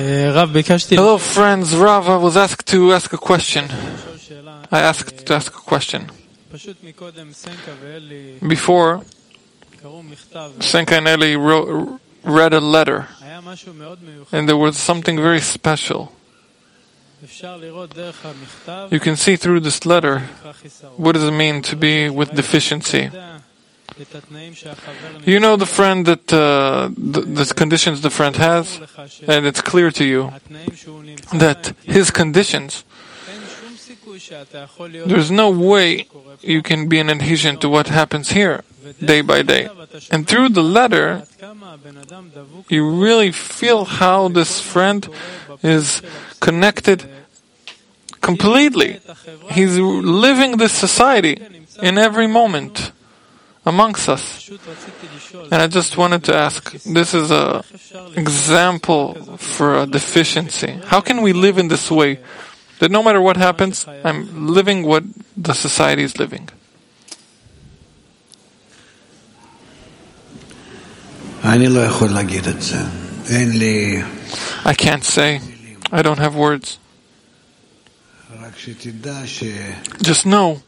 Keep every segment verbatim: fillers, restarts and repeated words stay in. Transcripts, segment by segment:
Hello friends, Rav, I was asked to ask a question. I asked to ask a question. Before, Senka and Eli wrote, read a letter, and there was something very special. You can see through this letter what does it mean to be with deficiency. You know the friend that uh, the, the conditions the friend has, and it's clear to you that his conditions, there's no way you can be an adhesion to what happens here day by day. And through the letter, you really feel how this friend is connected completely. He's living this society in every moment amongst us. And I just wanted to ask, this is an example for a deficiency. How can we live in this way? That no matter what happens, I'm living what the society is living. I can't say. I don't have words. Just know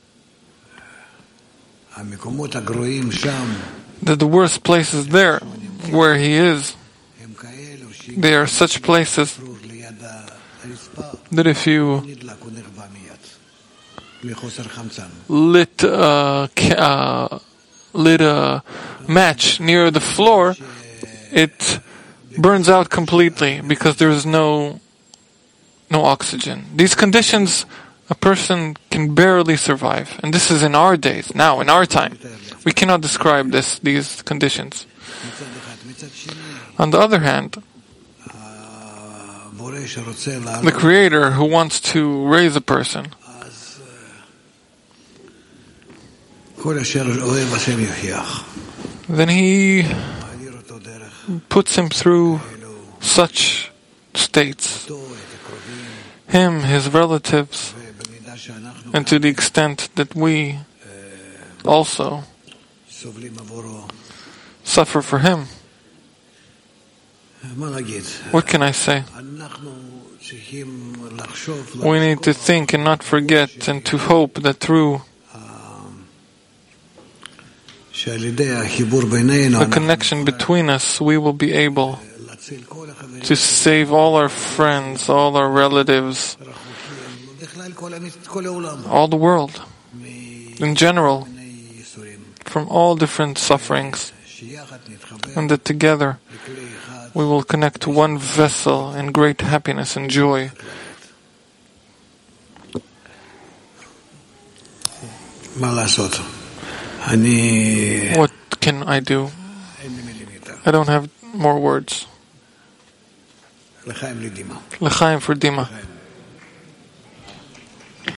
that the worst places there, where he is, they are such places that if you lit, uh, uh, lit a match near the floor, it burns out completely because there is no no oxygen. These conditions, a person can barely survive. And this is in our days, now, in our time. We cannot describe this, these conditions. On the other hand, the Creator who wants to raise a person, then He puts him through such states. Him, his relatives, and to the extent that we also suffer for him. What can I say? We need to think and not forget, and to hope that through the connection between us, we will be able to save all our friends, all our relatives, all the world in general, from all different sufferings, and that together we will connect to one vessel in great happiness and joy. What can I do? I don't have more words. L'chaim for Dima.